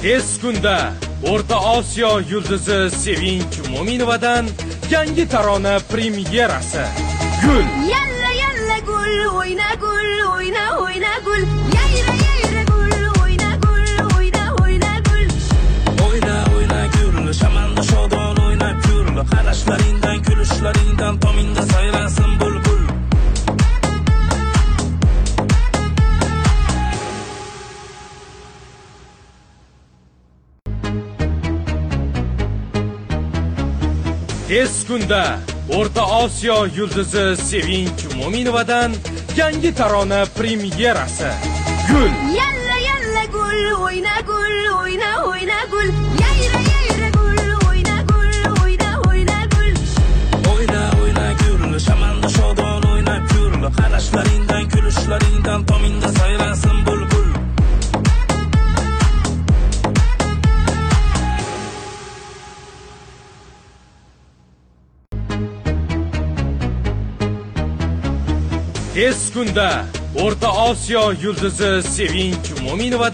Tez kunda O'rta Osiyo yulduzi Sevinch Mo'minovadan yangi tarona premyerasi. Gul. Yalla yalla gul, o'yna gul, o'yna o'yna gul. Yayra yayra gul, o'yna gul, o'yna o'yna gul. O'yna o'yna gul, shamanda shodon o'ynab yur. Qarashlaringdan, kulishlaringdan tomingda sayrasin bulbul. Tez kunda O'rta Osiyo yulduzi Sevinch Mo'minovadan yangi tarona premyerasi. Gul. Yalla yalla gul, o'yna gul, o'yna o'yna gul. Yayra yayra gul, o'yna gul, o'yna o'yna gul. O'yna o'yna gul, shamanda shodon o'ynab yur. Qarashlaringdan, kulishlaringdan tomingda sayrasin bulbul. Tez kunda O'rta Osiyo yulduzi Sevinch Mo'minovadan